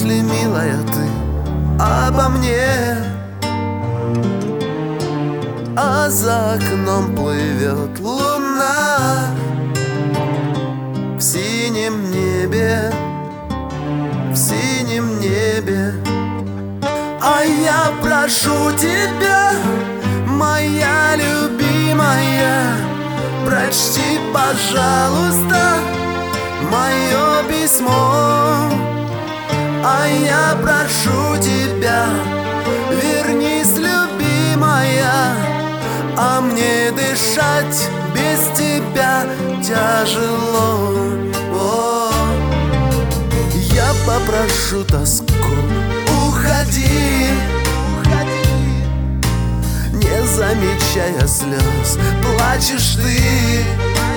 мысли, милая, ты обо мне? А за окном плывет луна в синем небе, в синем небе. А я прошу тебя, моя любимая, прочти, пожалуйста, мое письмо. А я прошу тебя, вернись, любимая, а мне дышать без тебя тяжело. О, я попрошу тоску, уходи, не замечая слез, плачешь ты.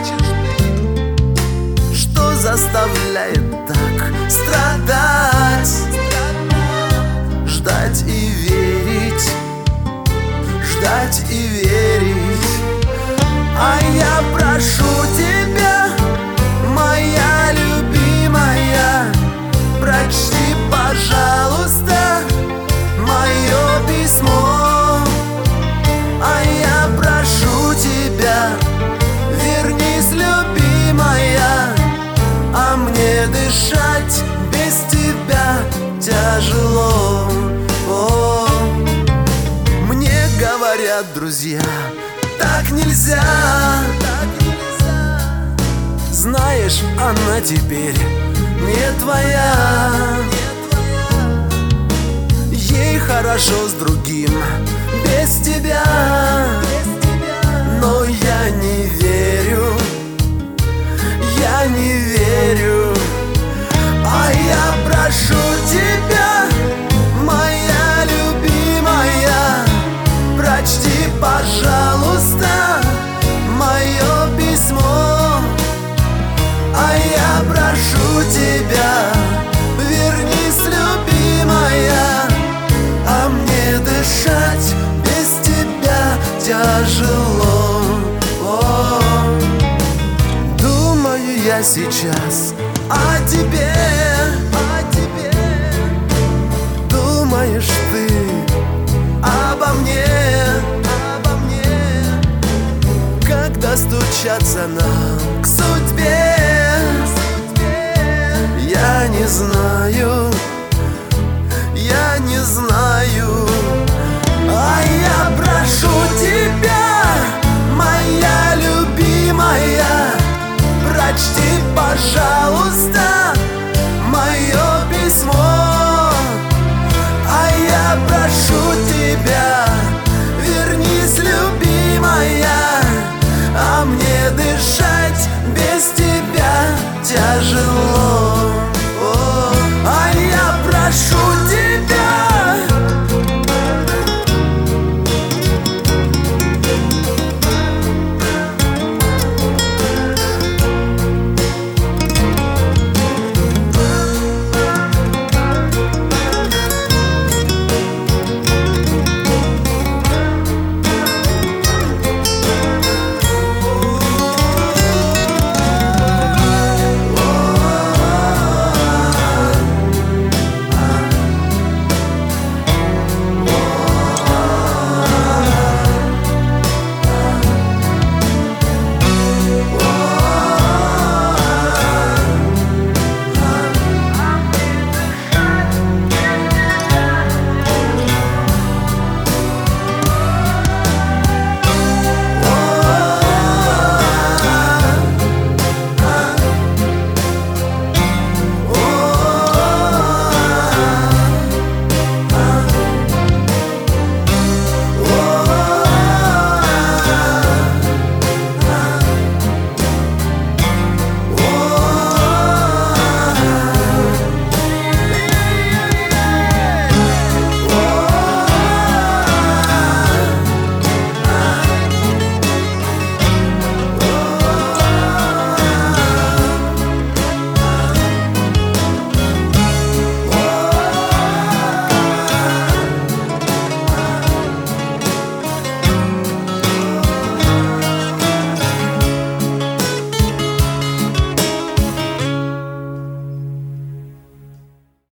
Что заставляет так страдать, ждать и верить, ждать и верить? А я прошу тебя, моя любимая, прочти, пожалуйста, мое письмо. А я прошу тебя, вернись, любимая, а мне дышать без тебя тяжело. О, мне говорят друзья, так нельзя, знаешь, она теперь не твоя. Ей хорошо с другим без тебя, но я не верю, я не верю. А я прошу тебя, моя любимая, прочти, пожалуйста, мое письмо. А я прошу тебя, вернись, любимая, а мне дышать без тебя тяжело. О, думаю я сейчас о тебе, думаешь ты обо мне, когда стучатся нам